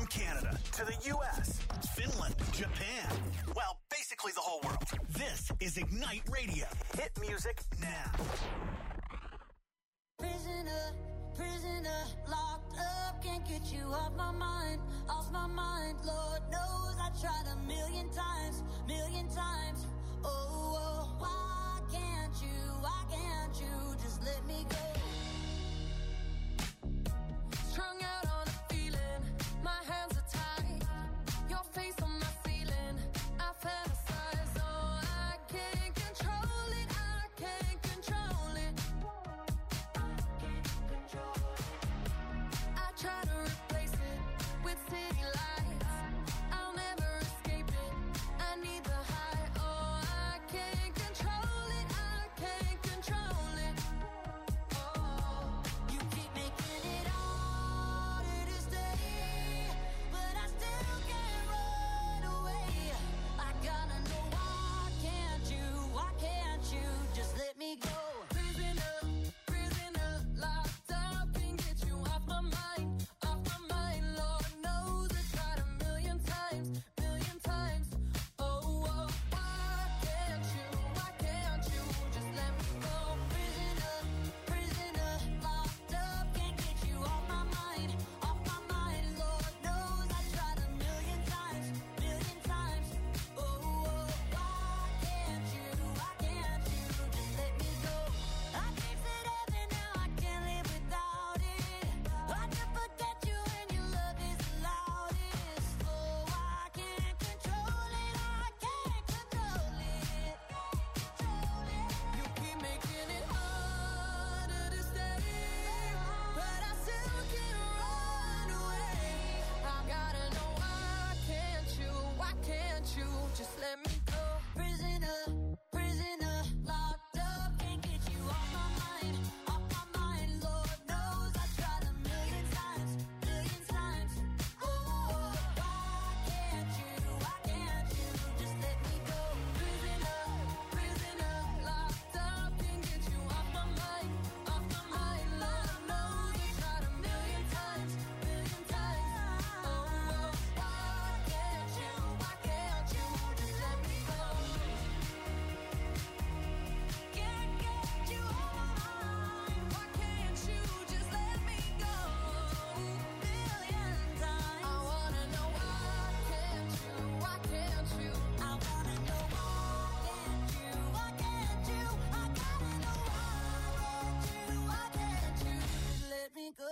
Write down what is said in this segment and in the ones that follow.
Canada to the U.S., Finland, Japan. Well, basically the whole world. This is Ignite Radio. Hit music now. Prisoner, locked up, can't get you off my mind. Lord knows I tried a million times. Oh, why can't you just let me go? Strung out on a feeling, my hands are tied. Your face on my ceiling, I fantasize. Oh, I can't control it. I try to replace it with city lights. I'll never escape it. I need the high. Oh, I can't control it. Oh, you keep making it harder to stay, but I still can't run away. I gotta know why can't you just let me go? Prisoner, locked up, can't get you off my mind. Lord knows I tried a million times. Oh, why can't you just let me go? Prisoner, locked up, can't get you off my mind. Lord knows I tried a million times. Oh, why can't you just let me go? I tasted heaven, now I can't live without it. I can forget you and your love is the loudest. Oh, I can't control it. You keep making it harder to stay, but I still can't run away. I gotta know why can't you just let me go? Prisoner, locked up, can't get you off my mind. Lord knows I tried a million times. Oh, why can't you just let me go? Prisoner, locked up, can't get you off my mind. Lord knows I tried a million times. Oh, why can't you just let me go? Can't get you off my mind. Why can't you just let me go? Million times. I wanna know why can't you? I wanna know why can't you? I gotta know why can't you just let me go?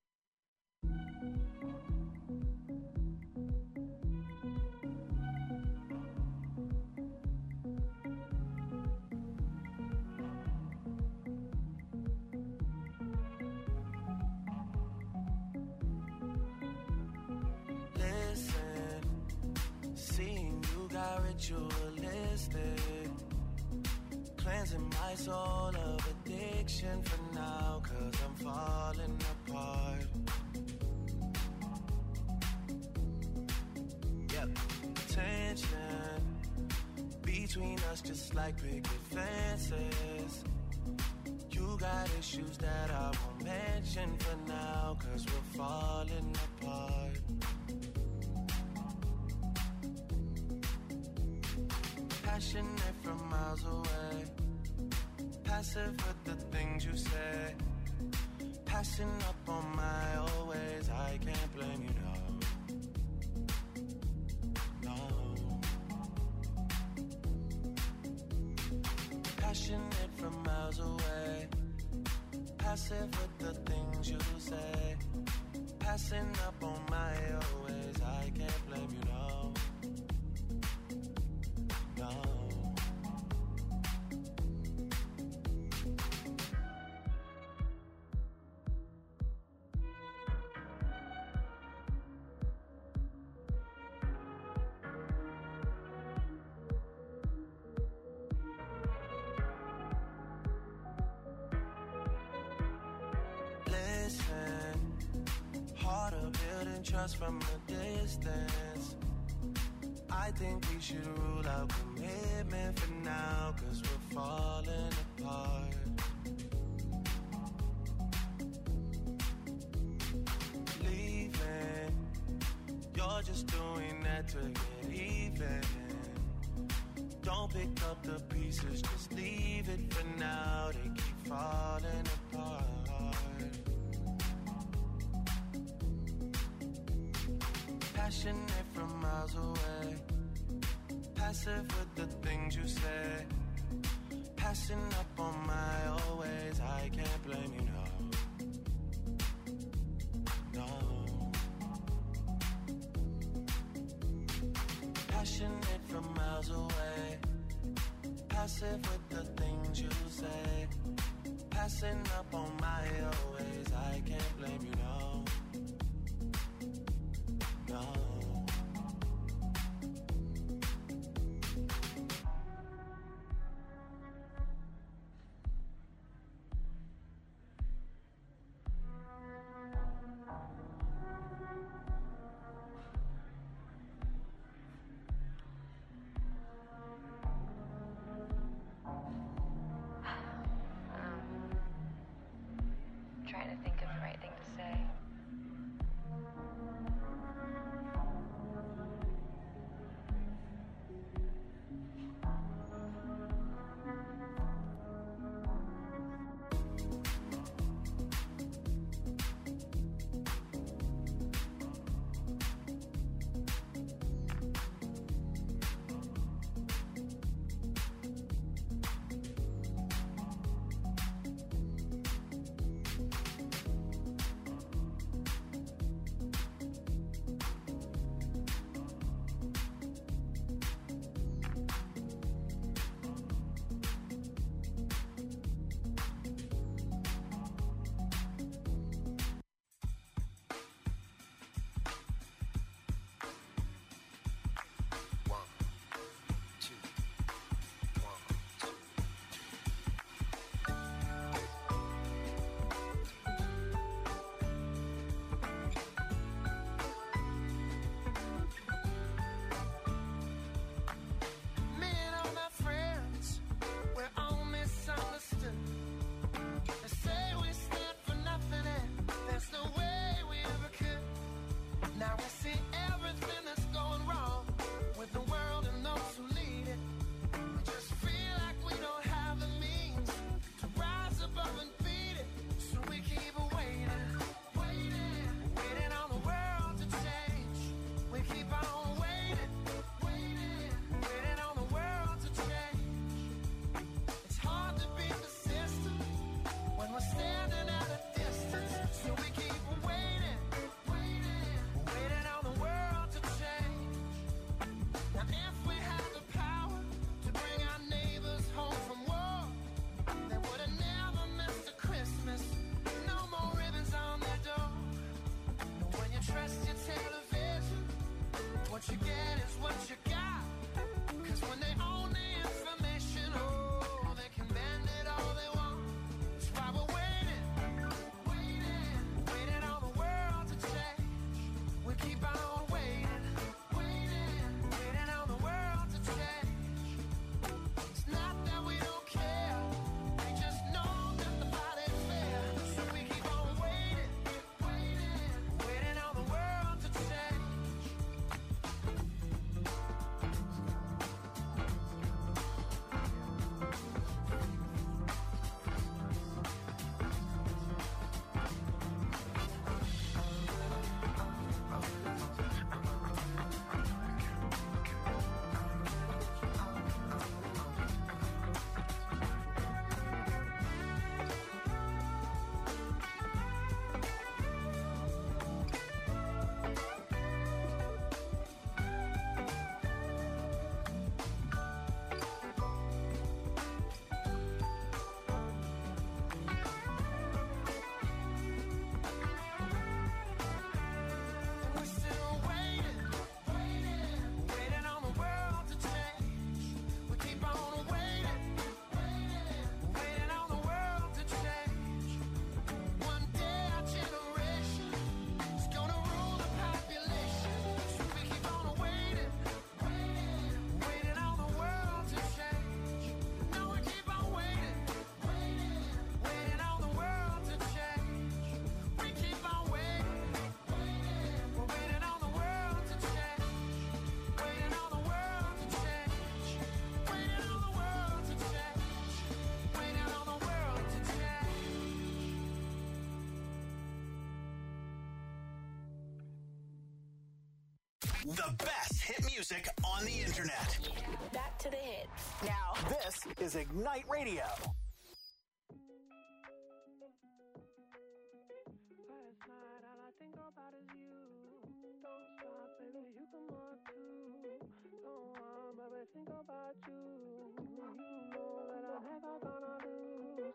Listen, seeing you got ritualistic, cleansing my soul of addiction for now, 'cause I'm falling apart. Yep, tension between us just like picket fences. You got issues that I won't mention for now, 'cause we're falling apart. Passionate from miles away, passive with the things you say, passing up on my old ways. I can't blame you, no. Passionate from miles away, passive with the things you say, passing up on my old ways. I can't blame you, no. Harder building trust from a distance. I think we should rule out commitment for now, 'cause we're falling apart. Leaving You're just doing that to get even. Don't pick up the pieces, just leave it for now. They keep falling apart. Passionate from miles away, passive with the things you say, passing up on my always. I can't blame you, no, no. Passionate from miles away, passive with the things you say, passing up on my always. I can't blame you, no, no. Trying to think of the right thing to say. The best hit music on the internet. Back to the hits. Now, this is Ignite Radio. Last night, all I think about is you. Don't stop, baby, you can walk too. Don't want, baby, think about you. You know that I'm never gonna lose.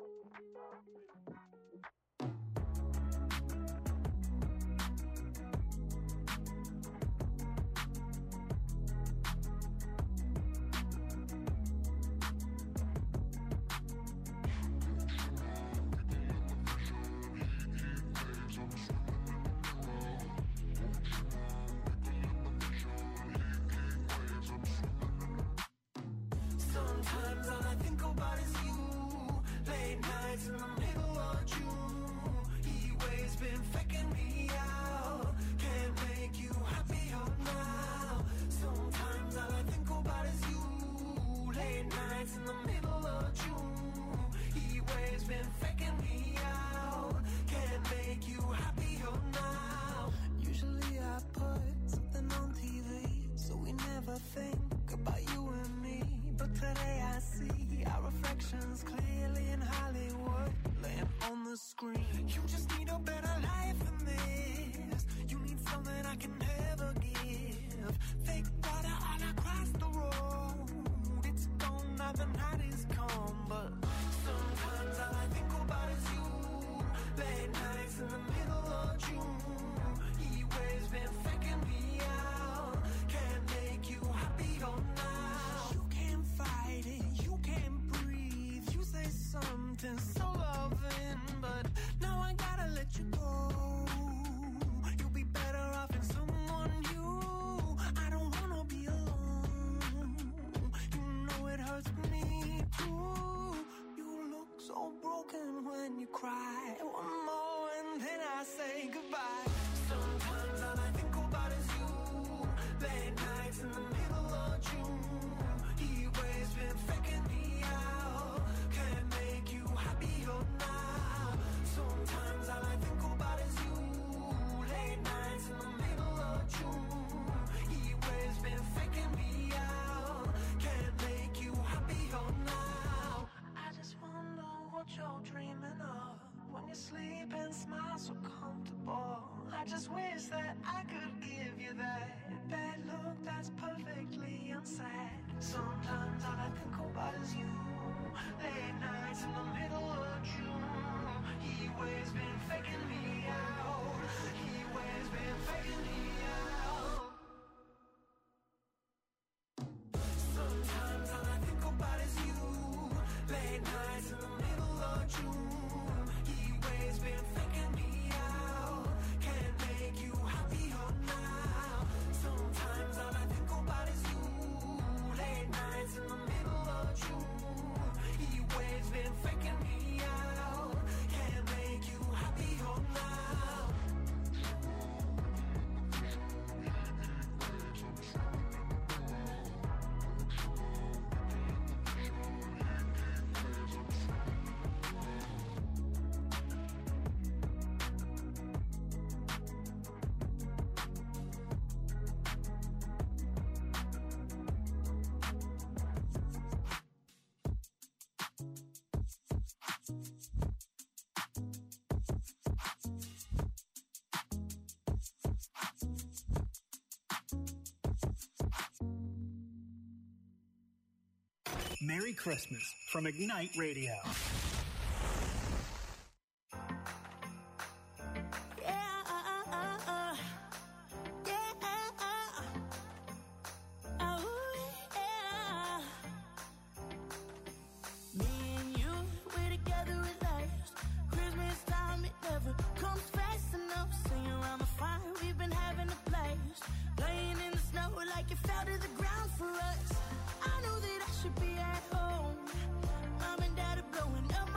Sometimes all I think about is you. Late nights in the middle of June. He waves been faking me out. Can't make you happier now. Sometimes all I think about is you. Late nights in the middle of June. He waves been faking me out. Can't make you happier now. Usually I put something on TV, so we never think about you and me. But today I see our reflections clearly in Hollywood, laying on the screen. You just need a better life than this. You need something I can never give. Fake water all across the road. It's gone now, the night is come. But sometimes all I think about is you. Late nights in the middle of June. He waves been faking me out. Can't make you happier now. You can't fight it, you can't breathe. You say something so loving, but now I gotta let you go. You'll be better off in someone new. I don't wanna be alone. You know it hurts me too. You look so broken when you cry. One more and then I say goodbye. Sometimes all I think about is you. Late nights in the middle of June. He waves been faking me out. Can't make you happier now. Sometimes all I think about is you. Late nights in the middle of June. He waves been faking me out. Can't make you happier now. I just wonder what you're dreaming of when you sleep and smile so comfortable. I just wish that I could give you that bad look that's perfectly unsaid. Sometimes all I think about is you. Late nights in the middle of June. He waves been faking me out. He waves been faking me out. Sometimes all I think about is you. Late nights in the middle of June. He waves been faking me out. Can't make you happier now. Sometimes all I think about is you. Late nights in the middle of June. He waves been faking me out. Can't make you happier now. Merry Christmas from Ignite Radio. Me and you, we're together at last. Christmas time, it never comes fast enough. Singing around the fire, we've been having a blast. Playing in the snow like it fell to the ground for us. I know that I should be at home. Mom and Dad are blowing up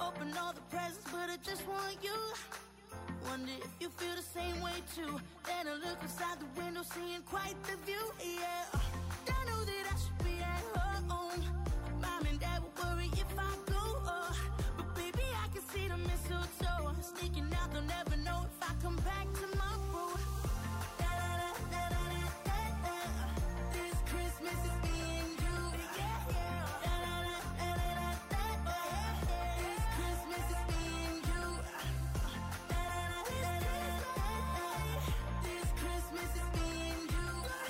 open all the presents, but I just want you. Wonder if you feel the same way too. Then I look outside the window, seeing quite the view, yeah. I know that I should be at home. Mom and Dad will worry if I go, but baby, I can see the mistletoe sneaking out. They'll never know if I come back tomorrow. This Christmas is me and you. This Christmas is me and you. This Christmas is me and you.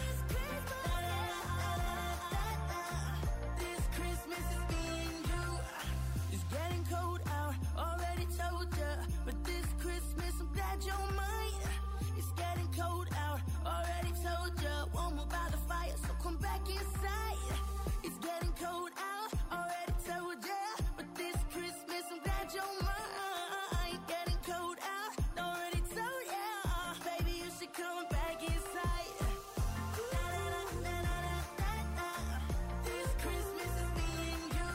This Christmas is me and you. It's getting cold out, already told ya. But this Christmas I'm glad you're mine. It's getting cold out, already told ya. Warm up by the fire, so come back inside. It's getting cold out, already told ya. But this Christmas I'm glad you're mine. Getting cold out, already told ya. Baby, you should come back inside. This Christmas is me and you.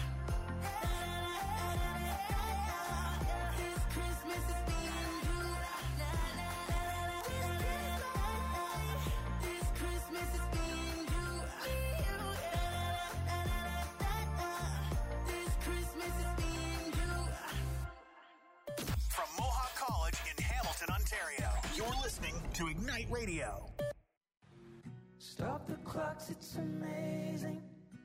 This Christmas is me and you. This Christmas is me and you. This Christmas is me and you. From Mohawk College in Hamilton, Ontario, you're listening to Ignite Radio. Stop the clocks, it's amazing.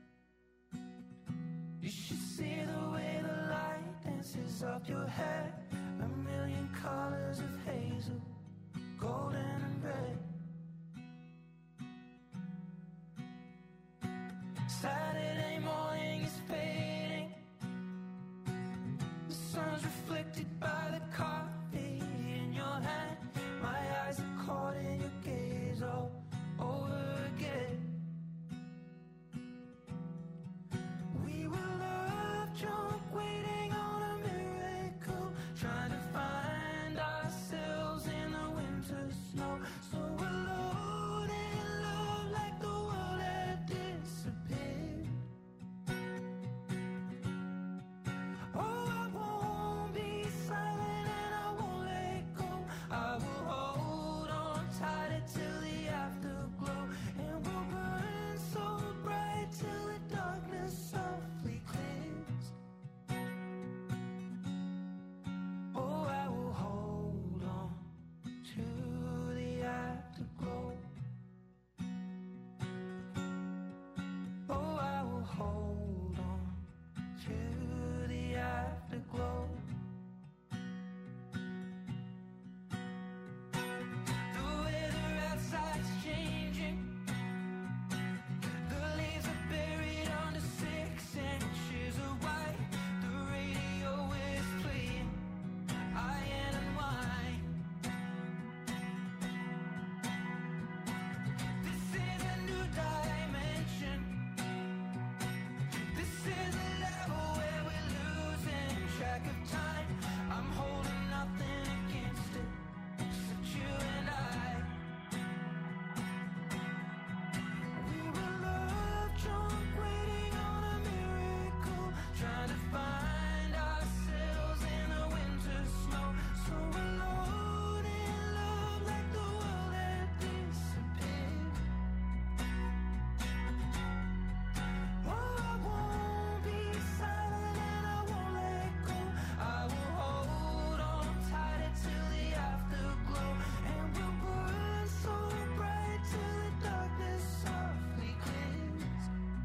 You should see the way the light dances up your hair. A million colors of hazel, golden and red. Saturday morning is fading. The sun's reflected by the coffee in your hand. My eyes are caught in your gaze all over again. We were love drunk, waiting on a miracle, trying to find ourselves in the winter snow. So alone in love, like the world had disappeared. Oh, I won't be silent and I won't let go. I will hold on tighter till the afterglow, and we'll burn so bright till the darkness softly clears. Oh, I will hold on to the afterglow. Oh, I will hold on to the afterglow. The weather outside's changing. The leaves are buried under 6 inches of white. The radio is playing Iron and Wine. This is a new dimension. This is a level where we're losing track of time. I'm holding nothing against it, except you and I. We were love drunk, waiting on a miracle, trying to find ourselves in the winter snow. So alone in love, like the world had disappeared. Oh, I won't be silent and I won't let go. I will hold on tighter till the afterglow, and we'll burn so bright till the darkness softly clears.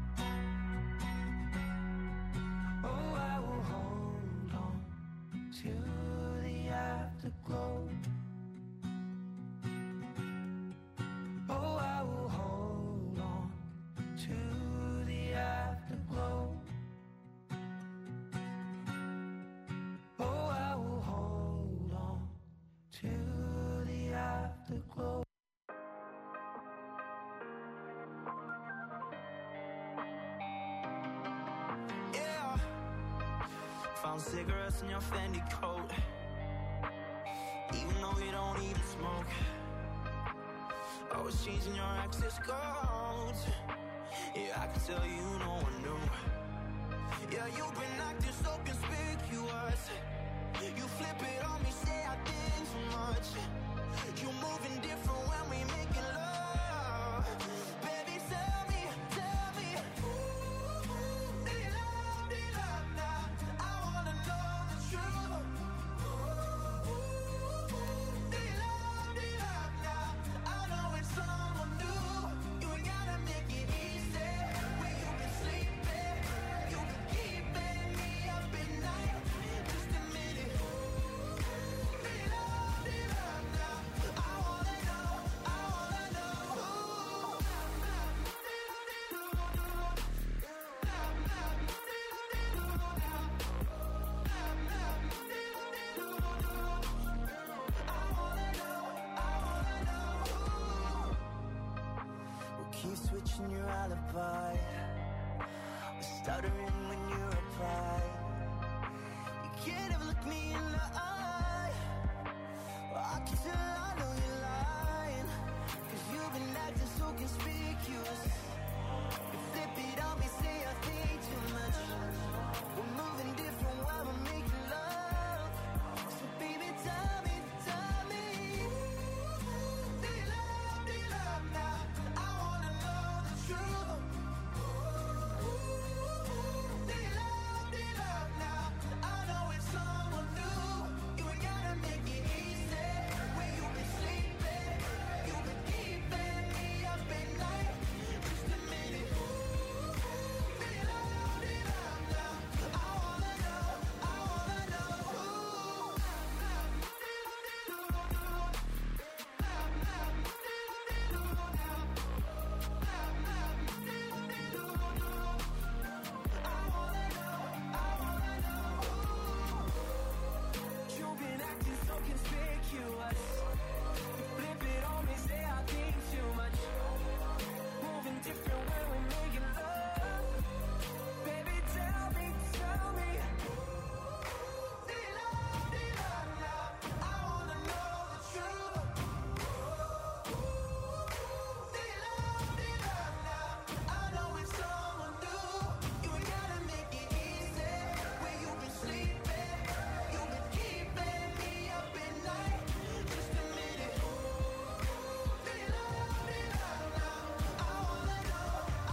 Oh, I will hold on to the afterglow. Oh, I will hold on to the afterglow. Oh, I will hold on to the afterglow. Yeah, found cigarettes in your Fendi coat, even though you don't even smoke. Always changing your access codes. Yeah, I can tell you no one knew. Yeah, you've been acting so conspicuous. conspicuous. You flip it on me, say I think too much. You moving different when we making love. Baby, tell me, ooh, they love now. I wanna know the truth. Ooh, they love now. I know it's someone new. You ain't gotta make it easy. Where you been sleeping, you been keeping me up at night. Just a minute. They love now. I wanna know. We'll keep switching your alibi. We're stuttering when you reply. You can't ever look me in the eye. I can tell I know you're lying. Cause you've been acting so conspicuous. You flip it on me, say I think too much. We're moving different while we're making love. So baby, tell me. They love now. I wanna know the truth. They love now. I know it's someone new. You ain't gotta make it easy. Where you been sleeping, you been keeping me up at night. Just a minute. They love now. I wanna know. You've been acting so conspicuous. You flip it on me, say I think too much. Moving different when we're making love. Baby, tell me. They love now. I wanna know the truth. They love now. I know it's someone new. You ain't gotta make it easy. Where you been sleeping, you been keeping me up at night. Just a minute. They love now. I wanna know.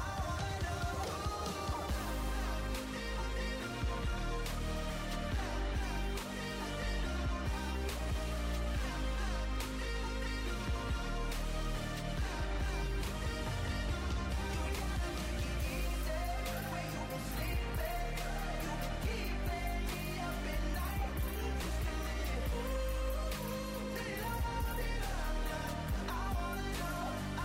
Where you been sleeping, you been keeping me up at night. Just a minute. They love now. I wanna know.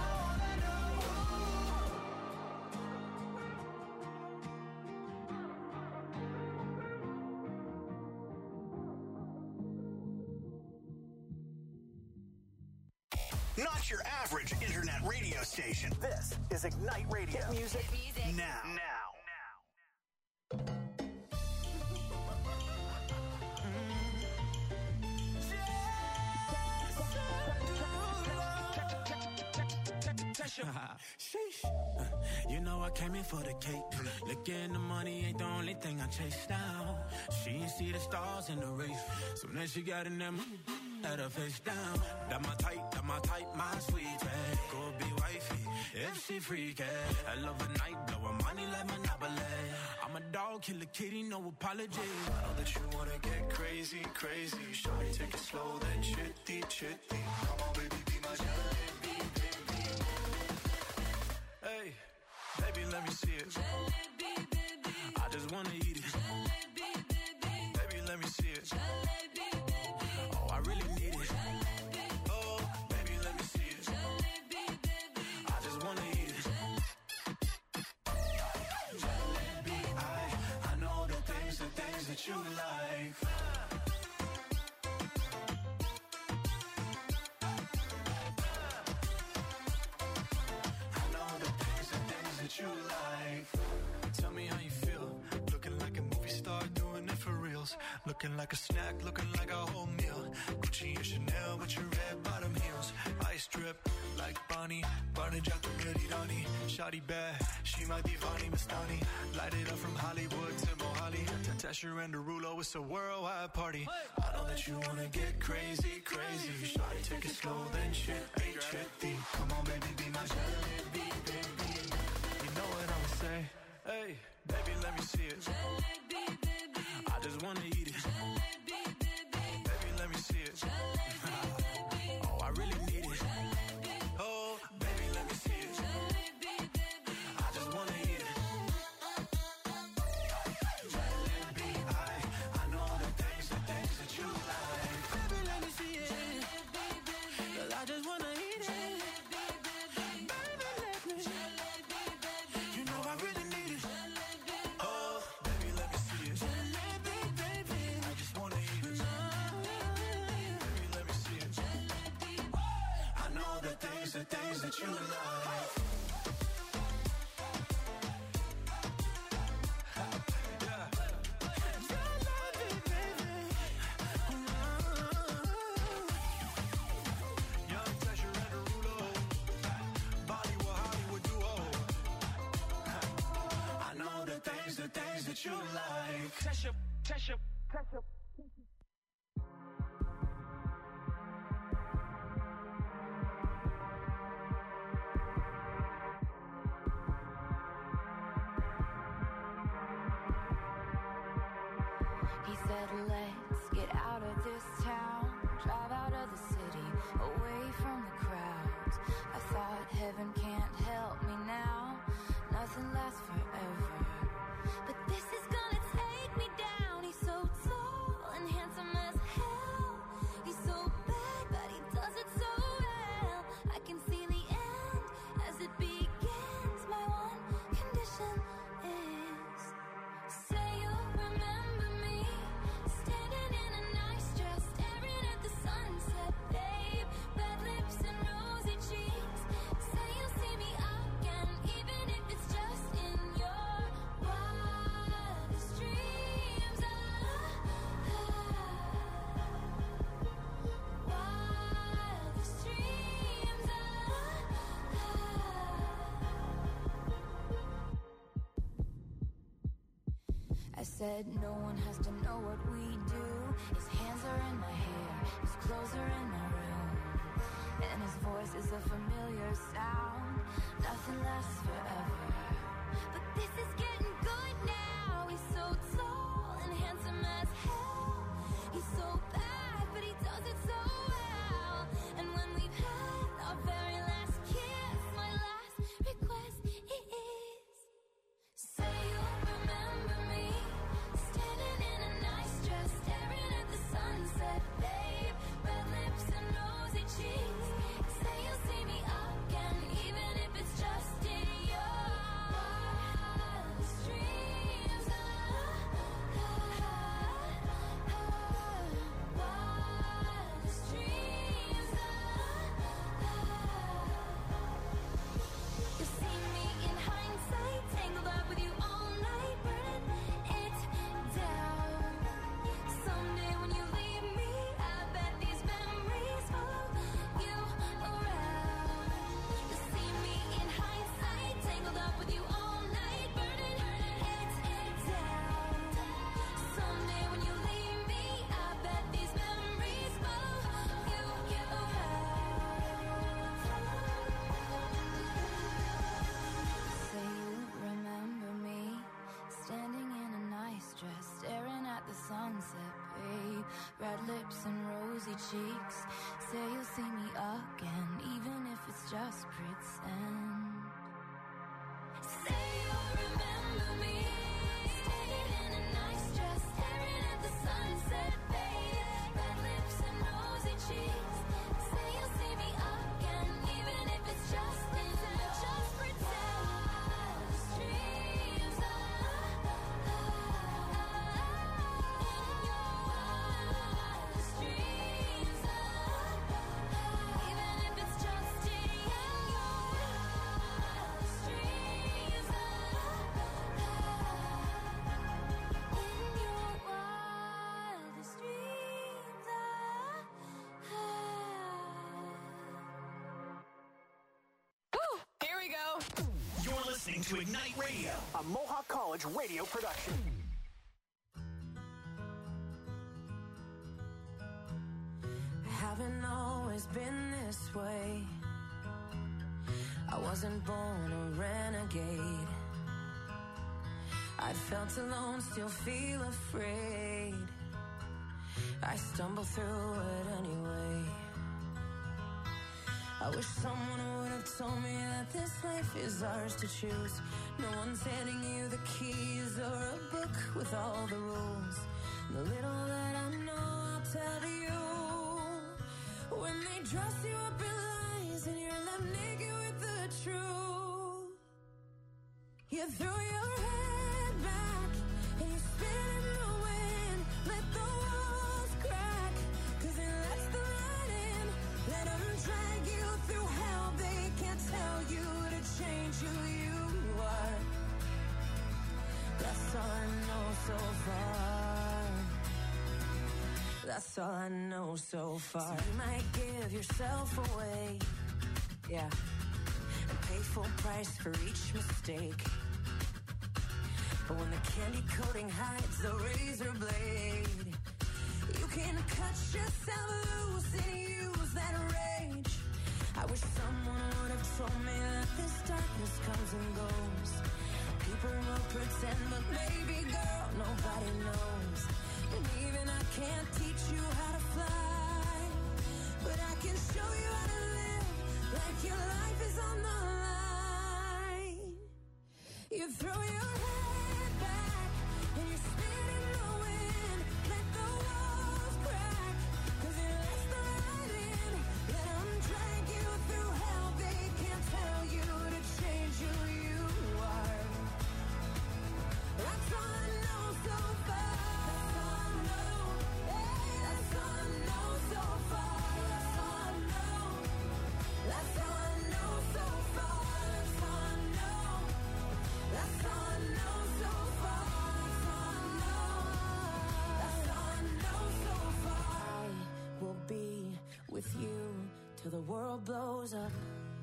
Not your average internet radio station. This is Ignite Radio. Hit music now. Sheesh. You know I came in for the cake. Looking the money ain't the only thing I chase down. She ain't see the stars in the race. So then she got in that money, had her face down. That my type, my sweet thing. Go be wifey, if she freaky. I love a night, blow her money like Monopoly. I'm a dog, kill a kitty, no apology. I know that you wanna get crazy. Shawty, take it slow, then chitty. Come on, baby, be my jalebi, baby. Hey, baby, let me see it. I just wanna eat it. Baby, let me see it. Oh, I really need it. Oh, baby, let me see it. I just wanna eat it. Jalebi, I know the things that you like. I know the things that you like. Tell me how you feel. Looking like a movie star, doing it for reals. Looking like a snack, looking like a whole meal. Gucci and Chanel with your red bottom heels. Ice drip, like Bonnie, burn it up to Rani. Shawty bad, she my divani Mastani. Light it up from Hollywood to Mohali. To Tesher and Derulo, it's a worldwide party. I know that you wanna get crazy, crazy. Shawty, take it slow, then shit, trippy. Come on, baby, be my jalebi, baby. You know what I'ma say? Hey, baby, let me see it. Jalebi, baby. I just wanna eat it. Jalebi, baby. Baby, let me see it. Oh, I really need it. Oh, baby, let me see it. I just wanna eat it. Jalebi, I know the things that you like. Baby, let me see it. 'Cause I just wanna eat it. Baby, let me. You know I really need it. Oh, baby, let me see it. Jalebi, baby, I just wanna eat it. Baby, let me see it. I know the things that you like. Yeah. Jalebi, baby. Young Tesher and Derulo, Bollywood, Hollywood duo. I know the things that you like. Tesher. He said, let's get out of this town, drive out of the city, away from the crowds. I thought heaven can't help me now, nothing lasts forever. But this is gonna take me down. He's so tall and handsome as hell. He's so bad, but he does it so well. I can see the end as it begins. My one condition is, say you'll remember me, standing in a nice dress, staring at the sunset, babe. Red lips and rosy cheeks. Say you'll see me again, even if it's just in your wildest dreams. Wildest dreams. I said no one has to know what we do. His hands are in my hair, his clothes are in my room, and his voice is a familiar sound. Nothing lasts forever, but this is getting good now. He's so tall and handsome as hell. He's so bad, but he does it so well. And when we've had our very last kiss, my last request is, say you'll remember me, standing in a nice dress, staring at the sunset, babe. Red lips and rosy cheeks. Say you'll see me again, even if it's just in your wildest dreams. Wildest dreams. You see me in hindsight, tangled up with you all night, burning it down. Someday when you leave me, I bet these memories follow you around. You see me in hindsight, tangled up with you all night, burning it down. Someday when you leave me, I bet these memories follow you around. Say you remember me, standing in a nice dress, staring at the sunset, babe. Red lips and rosy cheeks. Say you'll see me again, even if it's just pretend. Say you'll remember me, standing in a nice dress, staring at the sunset, babe. Red lips and rosy cheeks. Say you'll see me again, even if it's just pretend. Wildest dreams. In your wildest dreams. Even if it's just in your into Ignite Radio, a Mohawk College radio production. Haven't always been this way. I wasn't born a renegade. I felt alone, still feel afraid. I stumble through it anyway. I wish someone would have told me that this life is ours to choose. No one's handing you the keys or a book with all the rules. The little that I know I'll tell to you. When they dress you up in lies and you're left naked with the truth, you throw your head back and you spin in the wind. Let the walls crack, 'cause it lets the light in. Let them drag you through hell. They can't tell you to change who you are. That's all I know so far. That's all I know so far. So you might give yourself away, yeah, and pay full price for each mistake. But when the candy coating hides the razor blade, you can cut yourself loose and use that rage. I wish someone would have told me that this darkness comes and goes. People will pretend, but baby girl, nobody knows. And even I can't teach you how to fly, but I can show you how to live like your life is on the line. You throw your head back and you spin in the wind. Let the walls crack, 'cause it lets the light in. Let them drag you through hell. They can't tell you to change who you are. That's all I know so far. With you till the world blows up.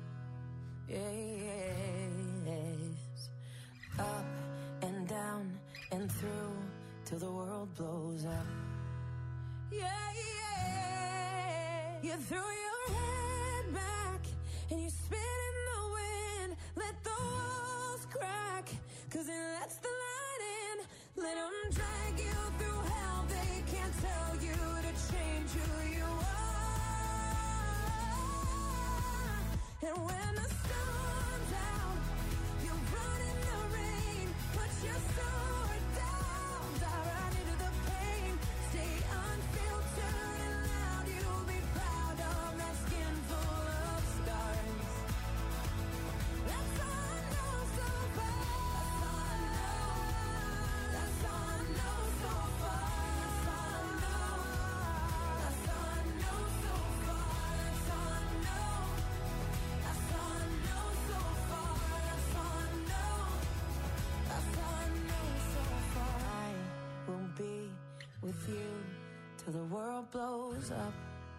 Yes. Up and down and through till the world blows up. Yeah, yeah. You throw your head back and you spin in the wind. Let the walls crack, 'cause it lets the light in. Let them drag you through hell. They can't tell you to change who you are. And when the sun's out, you run in the rain. Put your sword down, dive right into the pain. Stay unfiltered and loud. You'll be proud of that skin full of scars. That's all I know so far. That's all I know so far. That's all I know. That's all I know so far. That's all I know. That's all I know so far. That's all I know. That's all I know so far. I will be with you till the world blows up.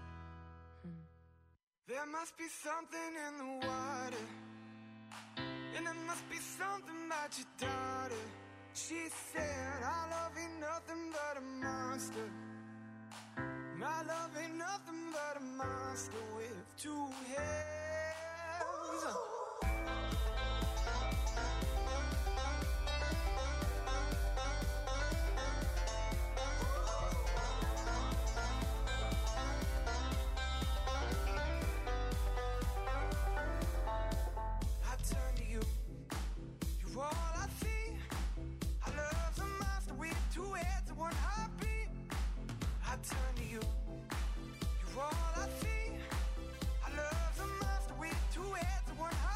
There must be something in the water, and there must be something about your daughter. She said, our love ain't nothing but a monster. My love ain't nothing but a monster with two heads. I turn to you, you're all I see. Our love's a monster with two heads and one heartbeat. I turn to you, you're all I see. Our love's a monster with two heads and one heartbeat.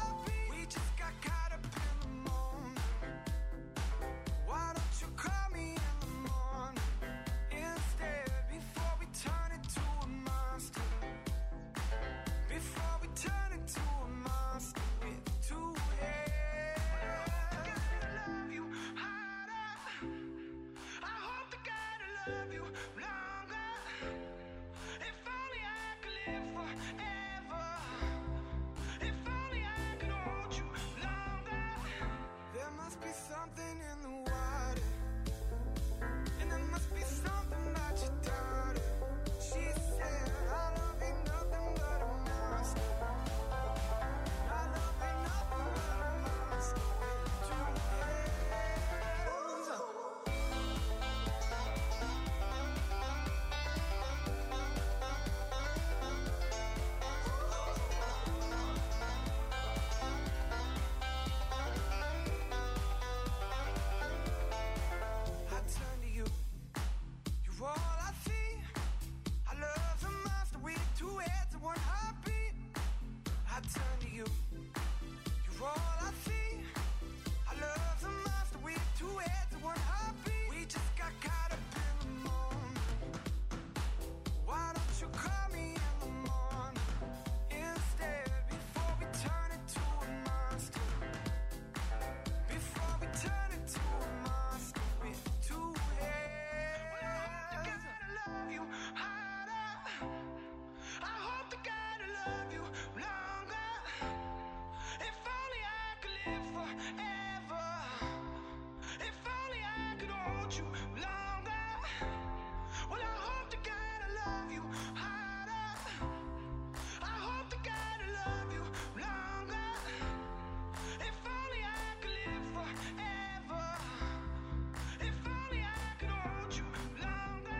forever. If only I could hold you longer. Well, I hope to God I love you harder. I hope to God I love you longer. If only I could live forever. If only I could hold you longer.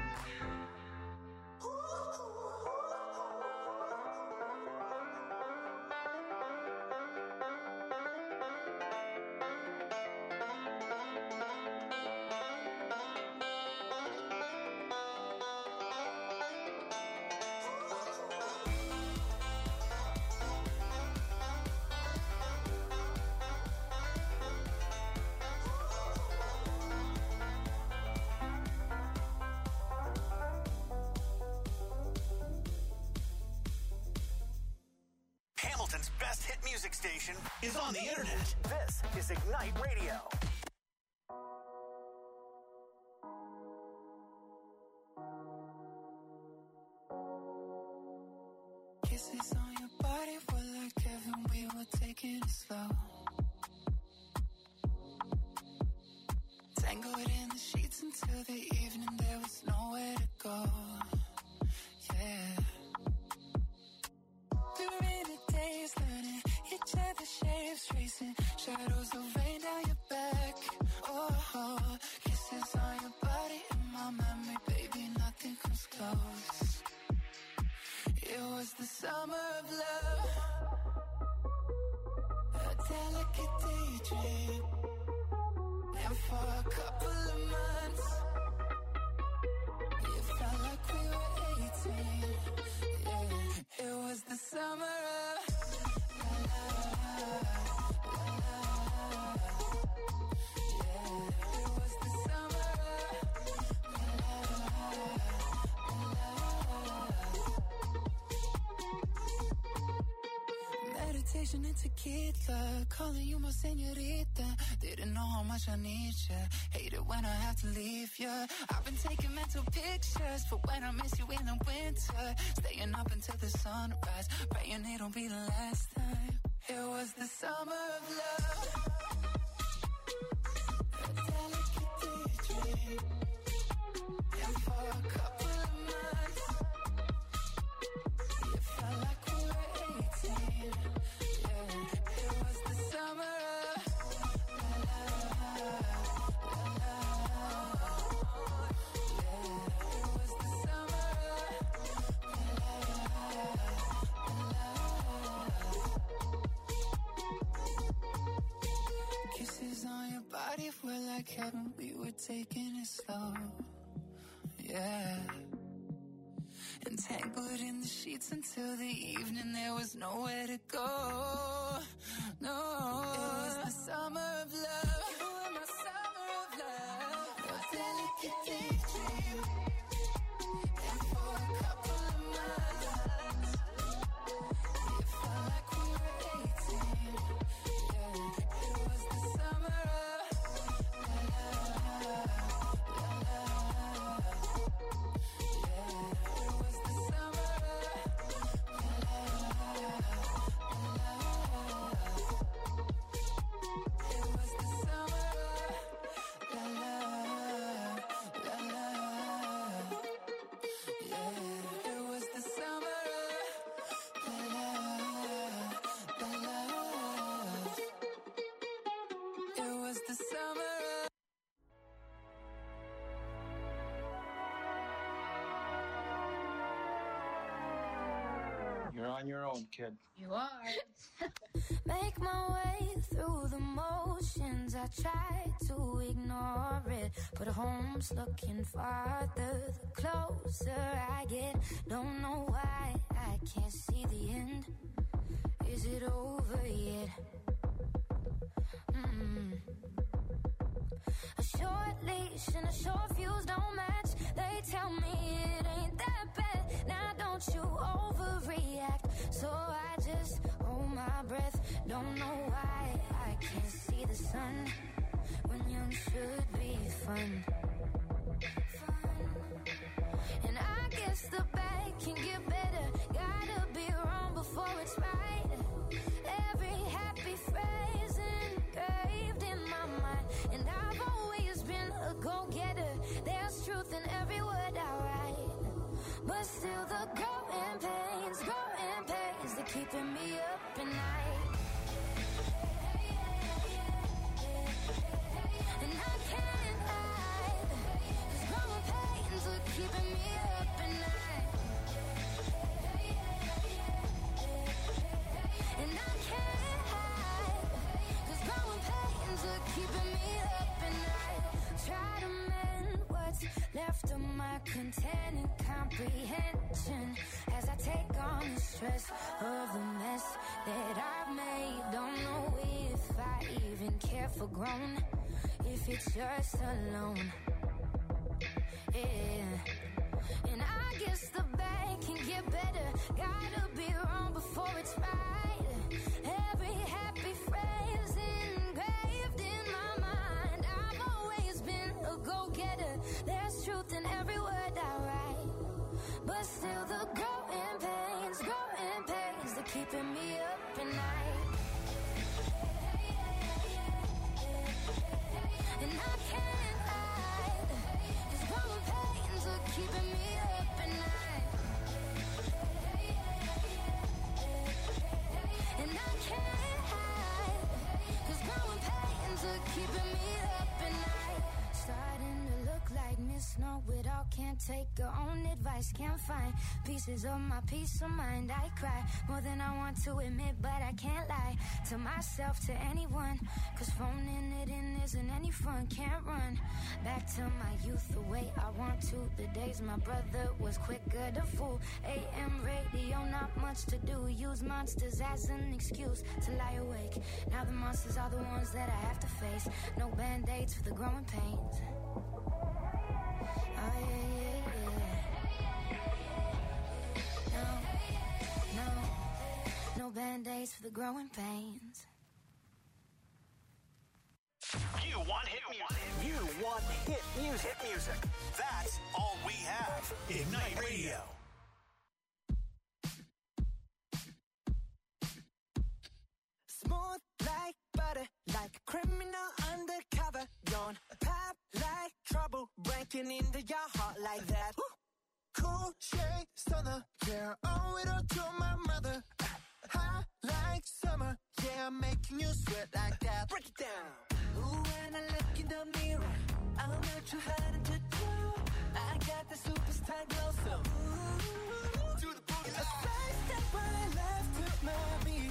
Hamilton's best hit music station is on the internet. This is Ignite Radio. Kisses on your body were like heaven, we were taking it slow. Tangled in the sheets until the evening, there was nowhere to go. Yeah. We were in the days learning each other's shapes, tracing shadows of rain down your back. Oh, kisses on your body in my memory, baby, nothing comes close. It was the summer of love, a delicate daydream. And for a couple of months, it felt like we were 18. Yeah, it was the summer of yeah, it was the summer of meditation and tequila, calling you my señorita. Didn't know how much I need ya. Hate it when I have to leave ya. I've been taking mental pictures for when I miss you in the winter. Staying up until the sunrise, praying it don't be the last time. It was the summer of love, a delicate daydream. And for a couple of months, it felt like we were 18. Yeah, it was the summer of kisses on your body were like heaven, we were taking it slow. Yeah. Entangled in the sheets until the evening, there was nowhere to go. No, it was the summer of love. You were my summer of love, a delicate daydream. And for a couple of months, it felt like we were 18. Yeah, it was the summer of yeah, it was the summer it was the summer yeah, it was the summer it was the summer. You're on your own, kid. You are. Make my way through the motions. I try to ignore it, but home's looking farther the closer I get. Don't know why I can't see the end. Is it over yet? A short leash and a short fuse don't match. They tell me it ain't that bad. Now don't you overreact. So I just hold my breath. Don't know why I can't see the sun when young should be fun. And I guess the bad can get better. Gotta be wrong before it's right. Every happy phrase in gray still the growing pains that keeping me up at night. And I can't hide, 'cause growing pains are keeping me up at night. And I can't hide, 'cause growing pains are keeping me up at night. Try to mend what's left of my containing comprehension as I take on the stress of the mess that I've made. Don't know if I even care for grown, if it's just alone. Yeah. And I guess the bad can get better. Gotta be wrong before it's right. Every happy phrase engraved in my mind. I've always been a go-getter. There's truth in every word I write. But still the growing pains that keeping me up at night. And I can't hide, 'cause growing pains are keeping me up at night. And I can't hide, 'cause growing pains are keeping me up at night. Starting to look like Miss Know-It-all, can't take her own advice, can't find pieces of my peace of mind. I cry more than I want to admit, but I can't lie to myself, to anyone, 'cause phoning it in isn't any fun. Can't run back to my youth the way I want to. The days my brother was quicker to fool. AM radio, not much to do. Use monsters as an excuse to lie awake. Now the monsters are the ones that I have to face. No band-aids for the growing pains. Oh yeah, yeah, yeah. No band-aids for the growing pains. You want hit music. You want hit music. Hit music. That's all we have. Ignite Radio. Smooth like butter, like a criminal undercover. Don't pop like trouble, breaking into your heart like that. Cool shade stunner, yeah, owe it all to my mother. Hot like summer, yeah, I'm making you sweat like that. Break it down. Ooh, when I look in the mirror, I'm not too hard to do. I got the superstar glow, so ooh, Do the boogie a side step right left to my beat.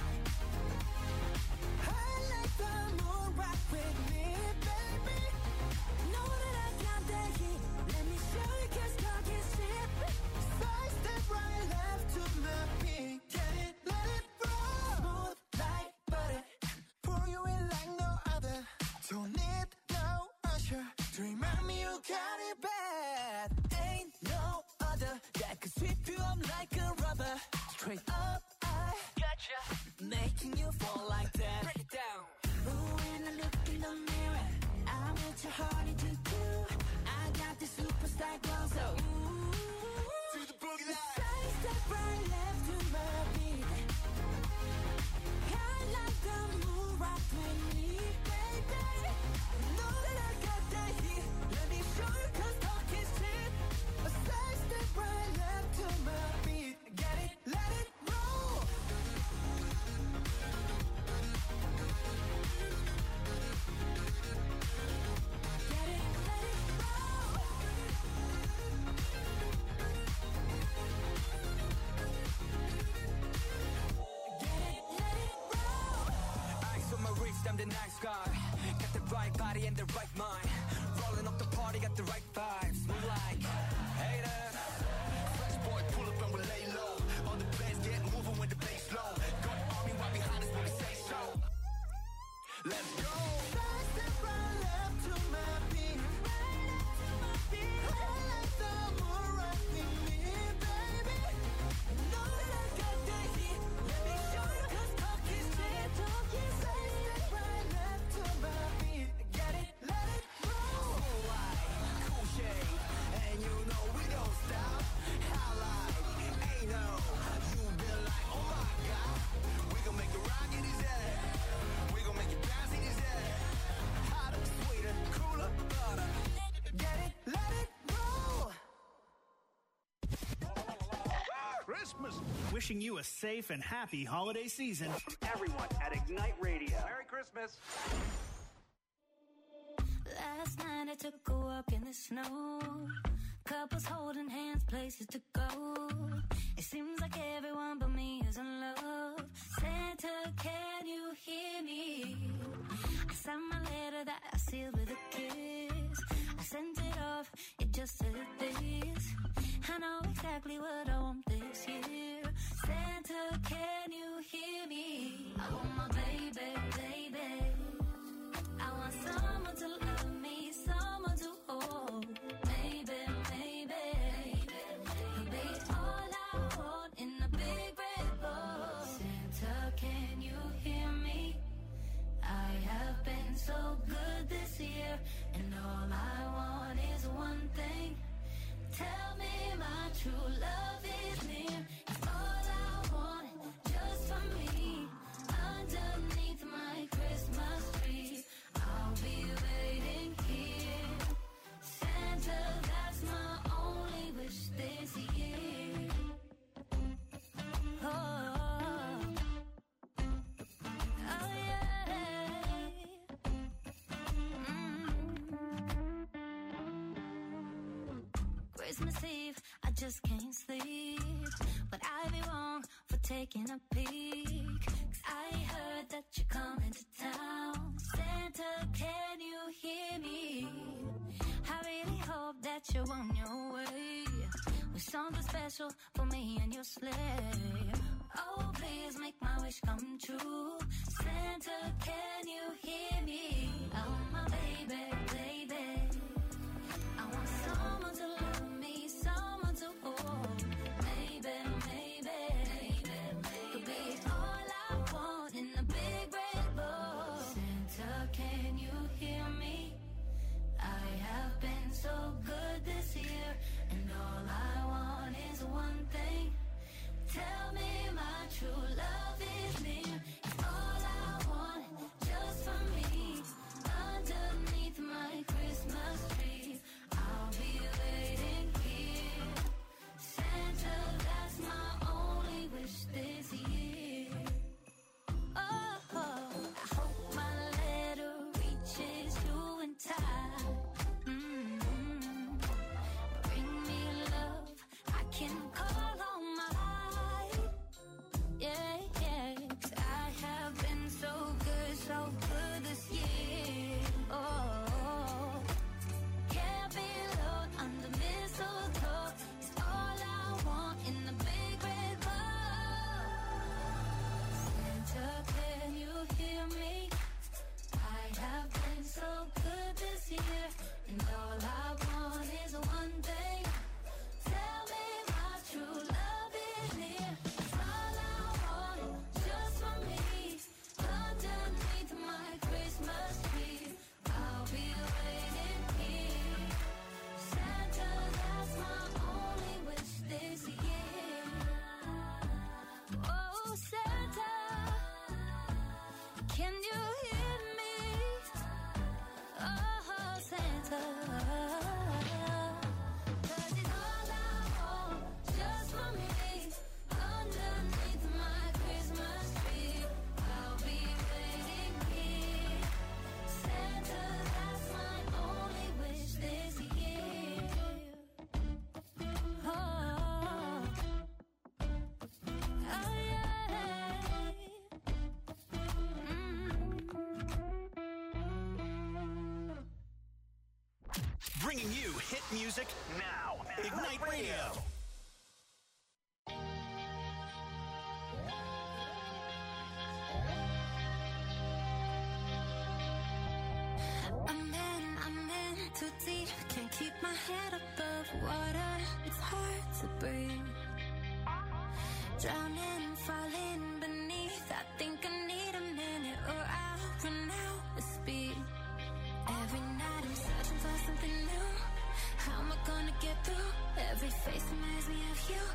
I like the moon rock with me, baby. Know that I got that heat. Let me show you, 'cause talk is cheap. Side step right left to my beat. Get it, let it roll. Smooth like butter. Pour you in like no other. Don't need no usher to remind me you got it bad. Ain't no other that could sweep you up like a rubber. Straight up, I gotcha, making you fall like that. Break it down. Ooh, when I look in the mirror, I'm what your heart into do. I got the superstar glow, so ooh, Do the boogie line. side step right left to my beat. I like the moon rock with me, baby. Know that I got that heat. Let me show you, 'cause talk is cheap. A side step right left to my beat. Get it, let it roll. Get it, let it roll. Get it, let it roll. Ice on my wrist, I'm the nice guy. Got the right body and the right mind. Rolling up the party, got the right vibes. Move like haters. Fresh boy, pull up and we lay low. All the players get moving with the bass low. Got army right behind us when we say so. Let's go. Side step right left to my beat. I like the moon rock with me, baby. Know that I got that heat. Let me show you, 'cause talk is cheap. Side step right left to my beat. Get it, let it roll. Cool shade, and you know we don't stop. Highlight, ain't no. You been like, oh my god. We gon' make it rock in his head. We gon' make it bounce in his head. Christmas. Wishing you a safe and happy holiday season. Everyone at Ignite Radio. Merry Christmas. Last night I took a walk in the snow. Couples holding hands, places to go. It seems like everyone but me is in love. Santa, can you hear me? I sent my letter that I sealed with a kiss. I sent it off, it just said this. I know exactly what I want this year. Santa, can you hear me? I want my baby, baby. I want someone to love me, someone to hold. Baby, baby, baby, all I want in a big red bowl. Santa, can you hear me? I have been so good this year, and all I want is one thing. Tell me my true love is near. It's all I want, just for me. Underneath my Christmas tree, I'll be waiting here. Santa, that's my only wish this year. Oh, oh yeah. Christmas Eve, I just can't sleep. But I'd be wrong for taking a peek. 'Cause I heard that you're coming to town. Santa, can you hear me? I really hope that you're on your way with something special for me and your sleigh. Oh, please make my wish come true. Santa, can you hear me? Oh, my baby, baby. I want someone to love me, someone to hold. Baby, baby, could be all I want in a big red bowl. Santa, can you hear me? I have been so good this year, and all I want is one thing. Tell me my true love is near. It's all I want, just for me. Underneath my Christmas tree, I'll be waiting here. Santa, that's my only wish this year. Oh, I hope my letter reaches you in time. Bring me love, I can call on mine. Yeah, yeah, 'cause I have been so good this year. Oh, can't be alone under mistletoe. It's all I want in the big red bowl. Santa, can you hear me? I have been so good this year, and all I want is one thing. Tell me my true love is near. It's all I want, just for me. Underneath my Christmas tree, I'll be waiting here. Santa, that's my only wish this year. Oh, Santa, can you hear me? Oh, Santa, 'cause it's all I want, just for me. Underneath my Christmas tree, I'll be waiting here. Santa, that's my only wish this year. Oh, oh yeah. Bringing you hit music now. Ignite Radio. I'm in too deep, can't keep my head above water. It's hard to breathe. Drowning, falling beneath. I think I need a minute or I'll run out of speed. Every night I'm searching for something new. How am I gonna get through? Every face reminds me of you.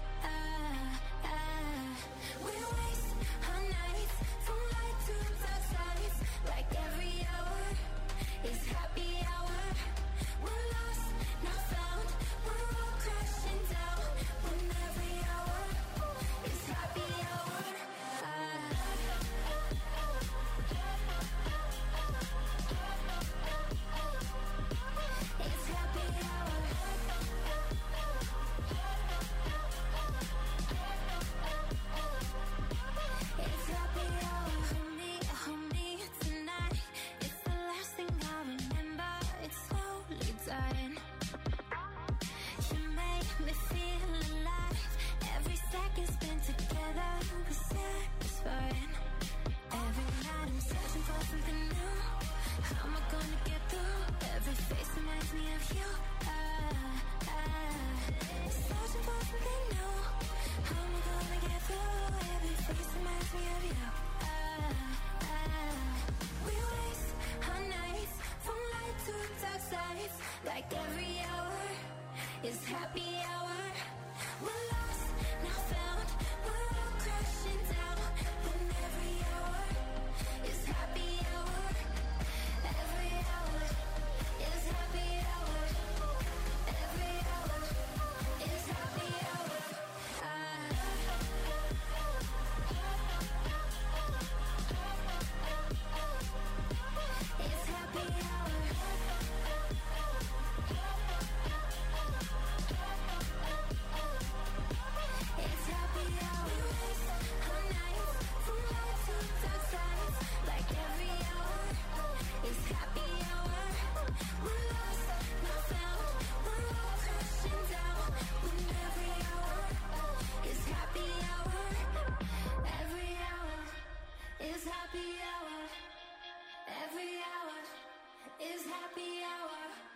We waste our nights from light to dark sides. Like every hour is happy hour. We're lost, not found. We're all crashing down when every hour nights, like every hour is happy hour. We're lost, now found, we're all crashing down. When every hour is happy hour. Every hour is happy hour. Every hour is happy hour. It's happy hour. It's happy hour. Our nights from light to dark sides, like every hour is happy hour. We're lost, not found, we're all crashing down. When every hour is happy hour. Every hour is happy hour. Every hour is happy hour.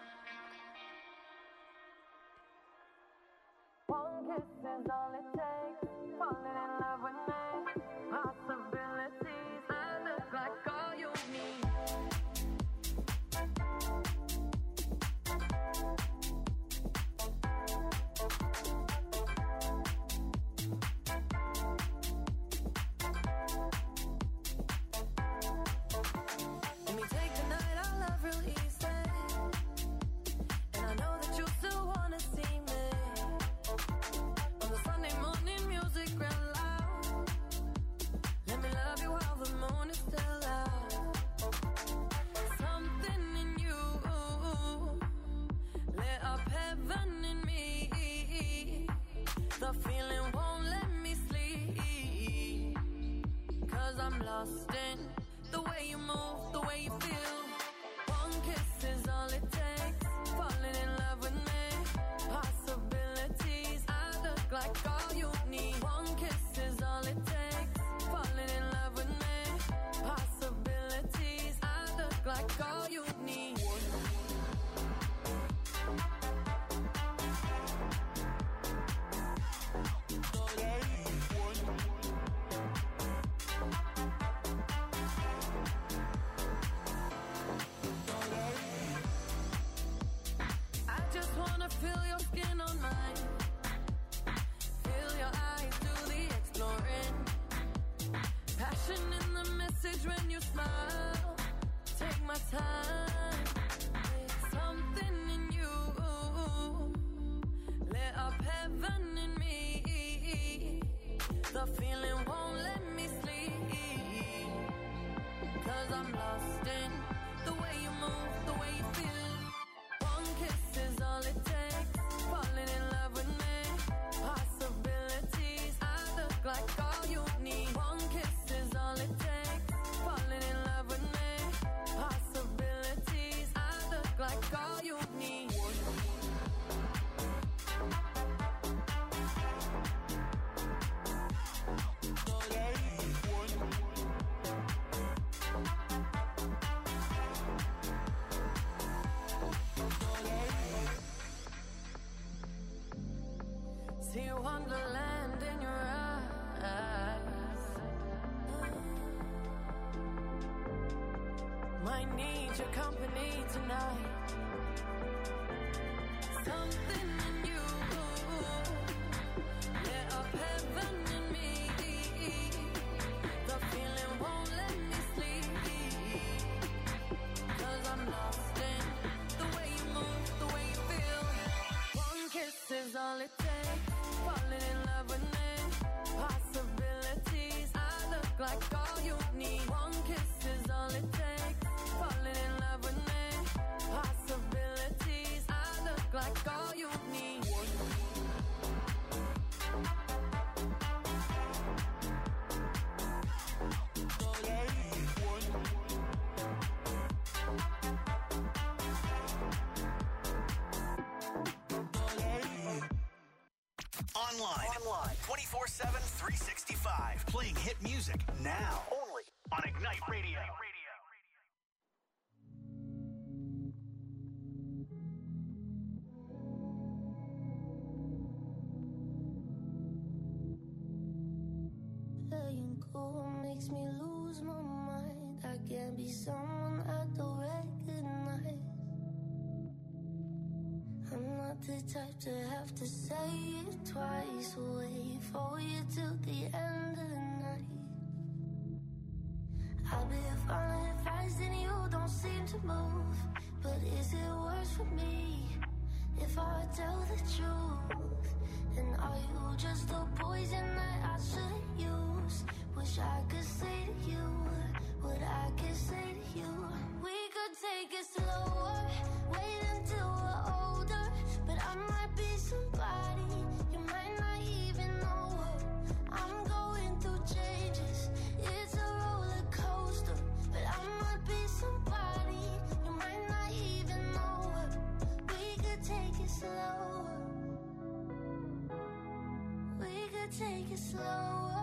One kiss is all it takes. Falling in love with me. Possibilities. I look like all you need. Let me take the night I love real easy. And I know that you still wanna see me. On the Sunday morning music real loud. Let me love you while the moon is still out. Something in you lit up heaven in me. The feeling won't let me sleep. 'Cause I'm lost in the way you move, the way you feel. One kiss is all it takes. Falling in love with me. Possibilities. I look like all you need. One kiss is all it takes. Falling in love with me. Possibilities. I look like all you need. I just wanna feel your skin on mine. Feel your eyes do the exploring. Passion in the message when you smile. Take my time. Something in you lit up heaven in me. The feeling won't let me sleep. 'Cause I'm lost in the way you move, the way you feel. One kiss is all it takes. Falling in love with me. Possibilities. I look like all you need. One kiss is all it takes. Falling in love with me. Possibilities. I look like all you need. See wonderland in your eyes. Might need your company tonight. Something in you lit up heaven in me. The feeling won't let me sleep. 'Cause I'm lost in the way you move, the way you feel. One kiss is all it takes. Falling in love with me. Possibilities. I look like all you need. One kiss is all it takes. Falling in love with me. Possibilities. I look like all you need. Online 24/7, 365. Playing hit music now. Only on Ignite Radio. Playing cool makes me lose my mind. I can't be someone I don't recognize. the type to have to say it twice. Wait for you till the end of the night. I'll be following advice and you don't seem to move. But is it worse for me if I tell the truth? And are you just a poison that I shouldn't use? Wish I could say to you what I could say to you. We could take it slower, wait until we're older. But I might be somebody you might not even know her. I'm going through changes, it's a roller coaster. But I might be somebody you might not even know her. We could take it slower, we could take it slower.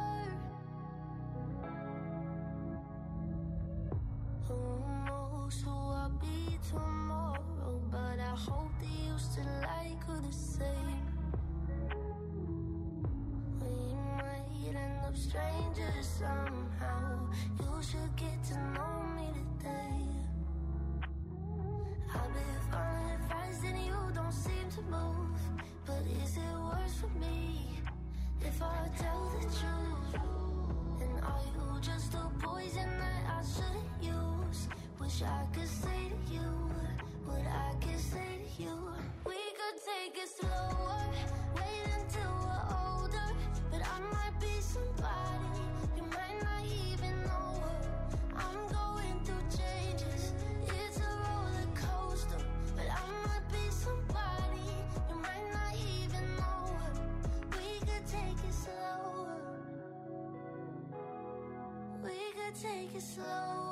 Who knows who I'll be tomorrow, but I hope that you still like her the same. We might end up strangers somehow. You should get to know me today. I've been following advice and you don't seem to move. But is it worse for me if I tell the truth? And are you just a poison that I shouldn't use? Wish I could say to you what I could say to you. We could take it slower, wait until we're older. But I might be somebody you might not even know her. I'm going through changes, it's a roller coaster. But I might be somebody you might not even know her. We could take it slower, we could take it slower.